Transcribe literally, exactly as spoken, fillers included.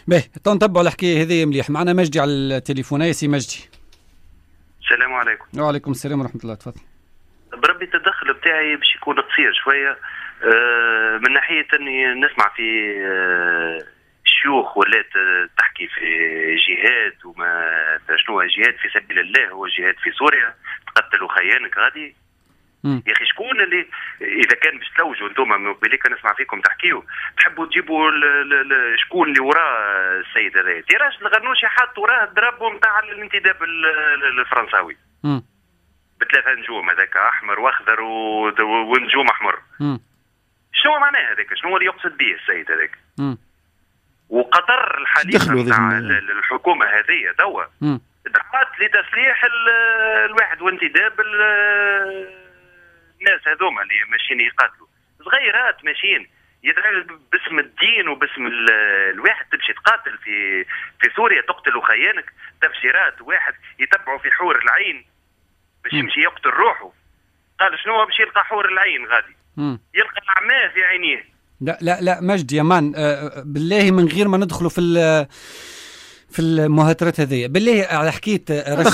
باهي تنتبعوا الحكايه هذه مليح. معنا مجدي على التليفون. يا سي مجدي. السلام عليكم. وعليكم السلام ورحمه الله. تفضل. بربي التدخل بتاعي باش يكون قصير شويه، أه من ناحيه اني نسمع في أه شيوخ ولات تحكي في جهاد وما شنو جهاد في سبيل الله، هو جهاد في سوريا تقتلوا خيانك غادي. يا اخي شكون اللي اذا كان باش تلوجوا انتم مقبليك نسمع فيكم تحكيوا تحبوا تجيبوا شكون اللي وراه السيد هذا؟ يا راجل الغنوشي حاط وراه الدراب نتاع الانتداب الفرنساوي بثلاثه نجوم، هذاك احمر واخضر ونجوم احمر. شنو معناه هذاك؟ شنو اللي يقصد به السيد هذاك؟ وقطر الحديث نتاع الحكومه هذه توا دعات لتسليح الواحد وانتداب الناس هذوما اللي ماشيين يقاتلوا صغيرات ماشيين يدعي باسم الدين وباسم الواحد تمشي تقاتل في في سوريا تقتل خيانك. تفسيرات واحد يتبعوا في حور العين باش يمشي يقتل روحه، قال شنو باش يلقى حور العين غادي يلقى الأعماه في عينيه. لا لا لا مجدي يا مان، آه بالله من غير ما ندخلوا في في المهاترات هذه بالله على حكايه رسائل